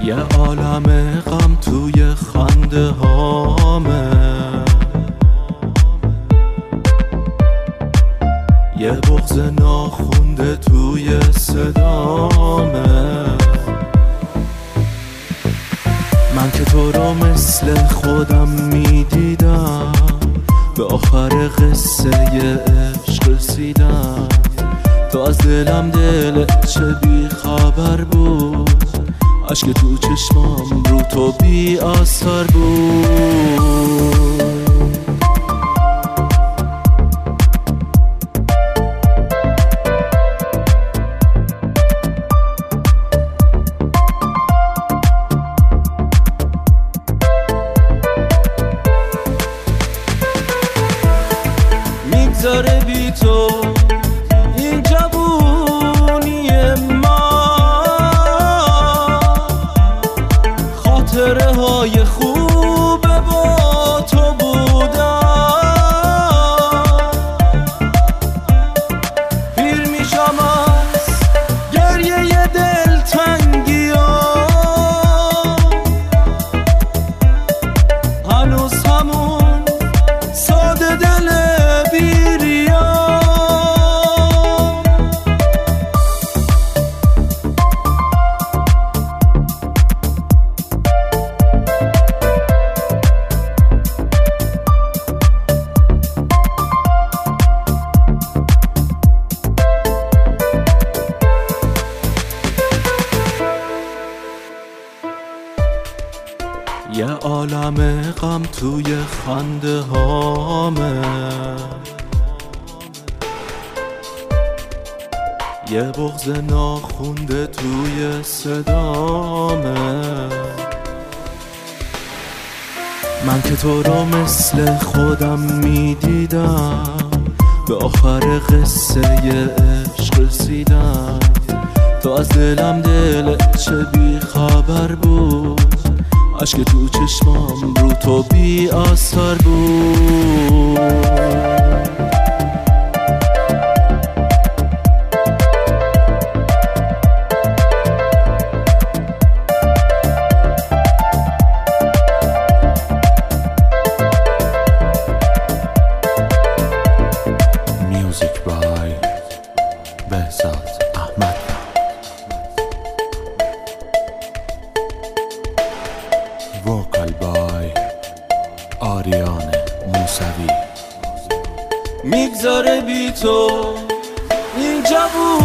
یه عالم غم توی خنده هامه، یه بغض ناخونده توی صدامه. من که تو رو مثل خودم میدیدم، به آخر قصه عشق رسیدم. تو از دلم دل چه بی خبر بود، عشق تو چشمام رو تو بی اثر بود. میگذره بی تو این جوونی من، خاطره های خوب با تو بودن. پیر میشم از گریه دلتنگی ها، هنوز همون ساده دل یه عالم غم توی خنده هامه، یه بغض ناخونده توی صدامه. من که تو رو مثل خودم میدیدم، به آخر قصه عشق رسیدم. تو از دلم دل چه بی خبر بود، عشق تو چشمام رو تو بی اثر بود. میوزیک بای بهزاد احمد، وکال بای آریان موسوی. میگذره بی تو این جوون